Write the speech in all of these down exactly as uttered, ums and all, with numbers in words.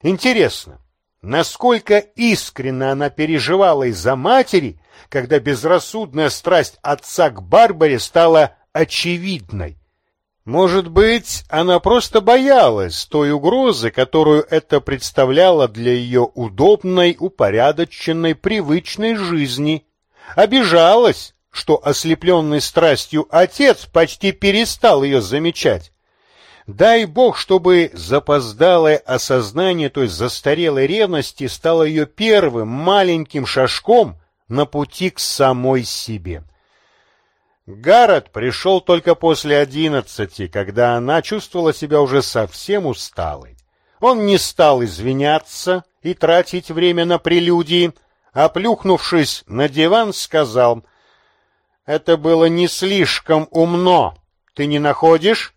Интересно, насколько искренне она переживала из-за матери, когда безрассудная страсть отца к Барбаре стала очевидной. Может быть, она просто боялась той угрозы, которую это представляло для ее удобной, упорядоченной, привычной жизни. Обижалась, что ослепленный страстью отец почти перестал ее замечать. Дай Бог, чтобы запоздалое осознание той застарелой ревности стало ее первым маленьким шажком на пути к самой себе. Гаррет пришел только после одиннадцати, когда она чувствовала себя уже совсем усталой. Он не стал извиняться и тратить время на прелюдии, а, плюхнувшись на диван, сказал: «Это было не слишком умно, ты не находишь?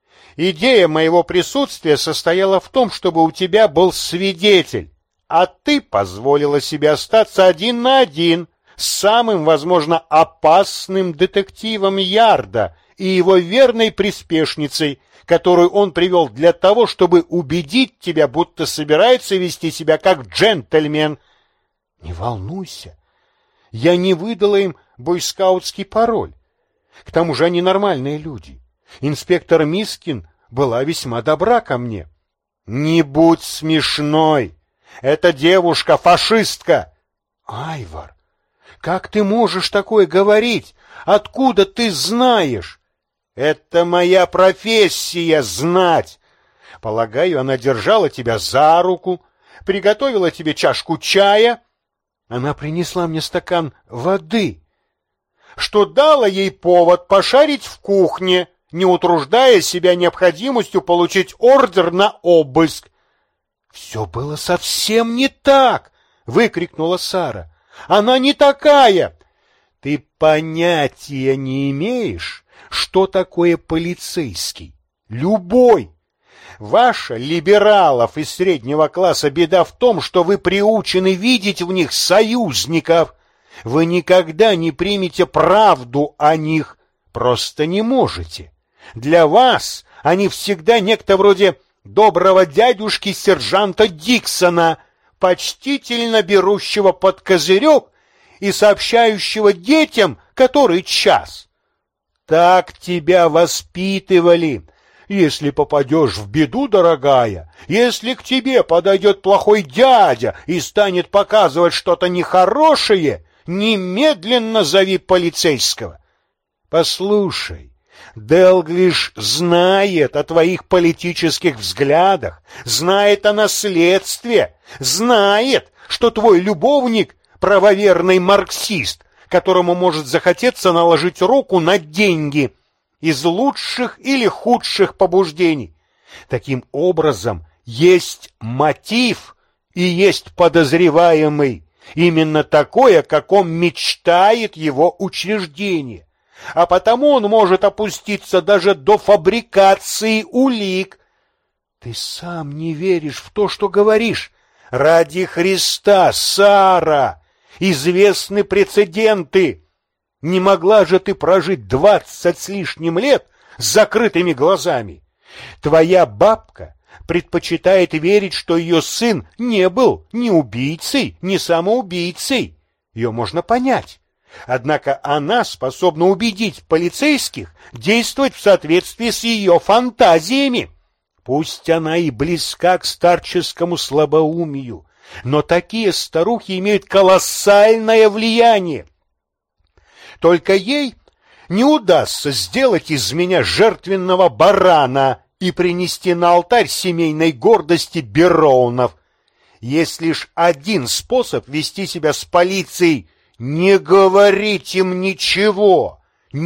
Идея моего присутствия состояла в том, чтобы у тебя был свидетель, а ты позволила себе остаться один на один с самым, возможно, опасным детективом Ярда и его верной приспешницей, которую он привел для того, чтобы убедить тебя, будто собирается вести себя как джентльмен». «Не волнуйся, я не выдала им бойскаутский пароль. К тому же они нормальные люди. Инспектор Мискин была весьма добра ко мне». «Не будь смешной! Эта девушка фашистка!» «Айвар, как ты можешь такое говорить? Откуда ты знаешь?» «Это моя профессия — знать. Полагаю, она держала тебя за руку, приготовила тебе чашку чая. Она принесла мне стакан воды, что дало ей повод пошарить в кухне, не утруждая себя необходимостью получить ордер на обыск». «Все было совсем не так!» — выкрикнула Сара. «Она не такая!» «Ты понятия не имеешь, что такое полицейский? Любой! Ваша, либералов из среднего класса, беда в том, что вы приучены видеть в них союзников. Вы никогда не примете правду о них, просто не можете. Для вас они всегда некто вроде доброго дядюшки-сержанта Диксона, почтительно берущего под козырек и сообщающего детям, который час. Так тебя воспитывали. Если попадешь в беду, дорогая, если к тебе подойдет плохой дядя и станет показывать что-то нехорошее, немедленно зови полицейского. Послушай, Делглиш знает о твоих политических взглядах, знает о наследстве, знает, что твой любовник — правоверный марксист, которому может захотеться наложить руку на деньги из лучших или худших побуждений. Таким образом, есть мотив и есть подозреваемый, именно такой, о каком мечтает его учреждение. А потому он может опуститься даже до фабрикации улик. Ты сам не веришь в то, что говоришь. Ради Христа, Сара, известны прецеденты. Не могла же ты прожить двадцать с лишним лет с закрытыми глазами. Твоя бабка предпочитает верить, что ее сын не был ни убийцей, ни самоубийцей. Ее можно понять. Однако она способна убедить полицейских действовать в соответствии с ее фантазиями. Пусть она и близка к старческому слабоумию, но такие старухи имеют колоссальное влияние. Только ей не удастся сделать из меня жертвенного барана и принести на алтарь семейной гордости Бероунов. Есть лишь один способ вести себя с полицией: не говорить им ничего,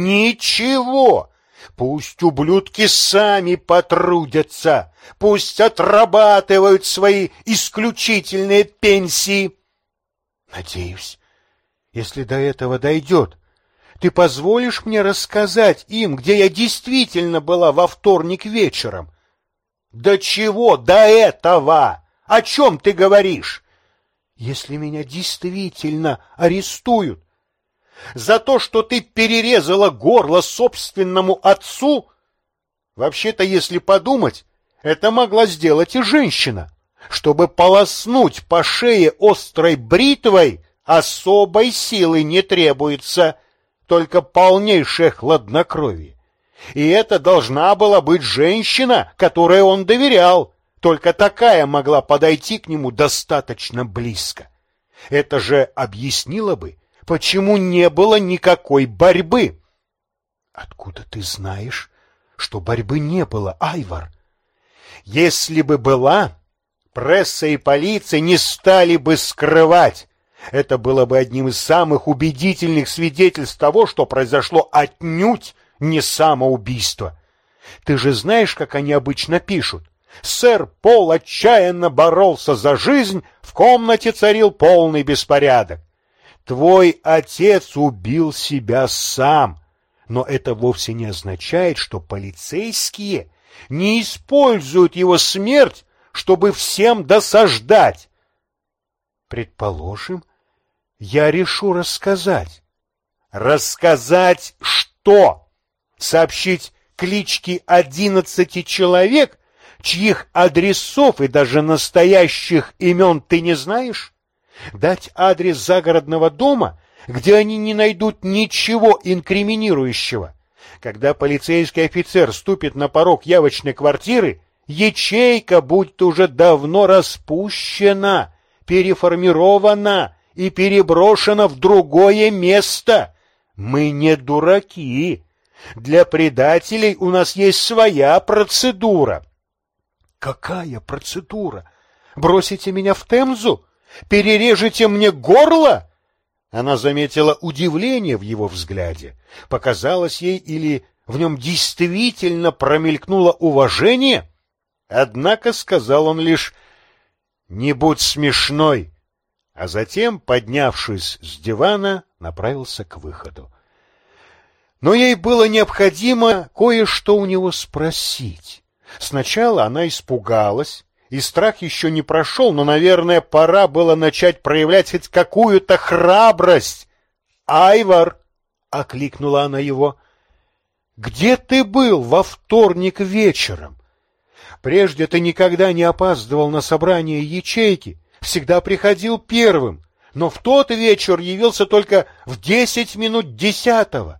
ничего. Пусть ублюдки сами потрудятся, пусть отрабатывают свои исключительные пенсии. Надеюсь, если до этого дойдет, ты позволишь мне рассказать им, где я действительно была во вторник вечером? До чего до этого? О чем ты говоришь? Если меня действительно арестуют за то, что ты перерезала горло собственному отцу, вообще-то, если подумать, это могла сделать и женщина. Чтобы полоснуть по шее острой бритвой, особой силы не требуется, только полнейшее хладнокровие. И это должна была быть женщина, которой он доверял. Только такая могла подойти к нему достаточно близко. Это же объяснило бы, почему не было никакой борьбы. Откуда ты знаешь, что борьбы не было, Айвар? Если бы была, пресса и полиция не стали бы скрывать. Это было бы одним из самых убедительных свидетельств того, что произошло отнюдь не самоубийство. Ты же знаешь, как они обычно пишут. Сэр Пол отчаянно боролся за жизнь, в комнате царил полный беспорядок. Твой отец убил себя сам, но это вовсе не означает, что полицейские не используют его смерть, чтобы всем досаждать. Предположим, я решу рассказать. Рассказать что? Сообщить клички одиннадцати человек, чьих адресов и даже настоящих имен ты не знаешь? Дать адрес загородного дома, где они не найдут ничего инкриминирующего? Когда полицейский офицер ступит на порог явочной квартиры, ячейка будет уже давно распущена, переформирована и переброшена в другое место. Мы не дураки. Для предателей у нас есть своя процедура. Какая процедура? Бросите меня в Темзу? Перережете мне горло? Она заметила удивление в его взгляде. Показалось ей, или в нем действительно промелькнуло уважение? Однако сказал он лишь: «Не будь смешной», а затем, поднявшись с дивана, направился к выходу. Но ей было необходимо кое-что у него спросить. Сначала она испугалась, и страх еще не прошел, но, наверное, пора было начать проявлять хоть какую-то храбрость. «Айвар!» — окликнула она его. «Где ты был во вторник вечером? Прежде ты никогда не опаздывал на собрание ячейки, всегда приходил первым, но в тот вечер явился только в десять минут десятого».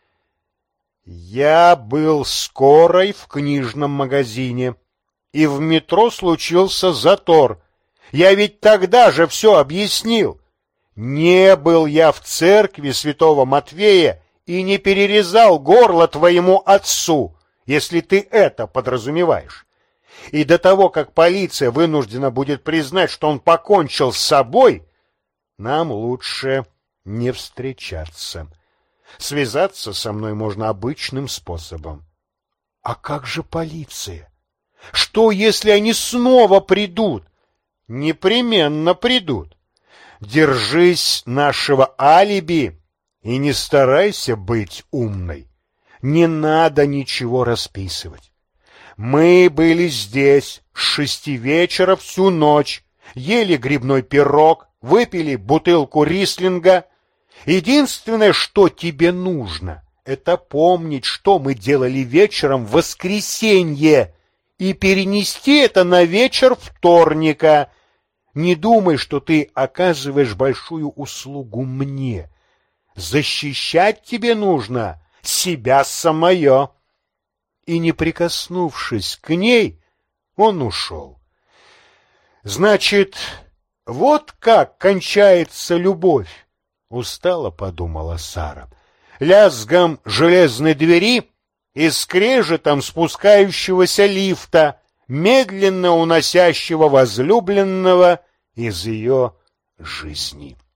«Я был скорой в книжном магазине, и в метро случился затор. Я ведь тогда же все объяснил. Не был я в церкви святого Матвея и не перерезал горло твоему отцу, если ты это подразумеваешь. И до того, как полиция вынуждена будет признать, что он покончил с собой, нам лучше не встречаться. Связаться со мной можно обычным способом». «А как же полиция? Что, если они снова придут?» «Непременно придут. Держись нашего алиби и не старайся быть умной. Не надо ничего расписывать. Мы были здесь с шести вечера всю ночь, ели грибной пирог, выпили бутылку рислинга. Единственное, что тебе нужно, это помнить, что мы делали вечером в воскресенье, и перенести это на вечер вторника. Не думай, что ты оказываешь большую услугу мне. Защищать тебе нужно себя самое». И, не прикоснувшись к ней, он ушел. «Значит, вот как кончается любовь», — устало подумала Сара. «Лязгом железной двери и скрежетом спускающегося лифта, медленно уносящего возлюбленного из ее жизни».